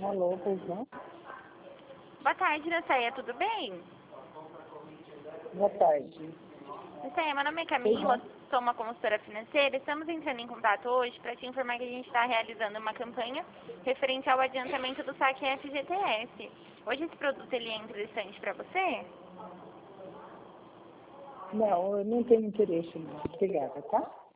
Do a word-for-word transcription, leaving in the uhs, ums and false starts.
Alô, pois não? Boa tarde, Nassaia, tudo bem? Boa tarde. Nassaia, meu nome é Pois Camila, não? sou uma consultora financeira. Estamos entrando em contato hoje para te informar que a gente está realizando uma campanha referente ao adiantamento do saque F G T S. Hoje esse produto ele é interessante para você? Não, eu não tenho interesse não. Obrigada, tá?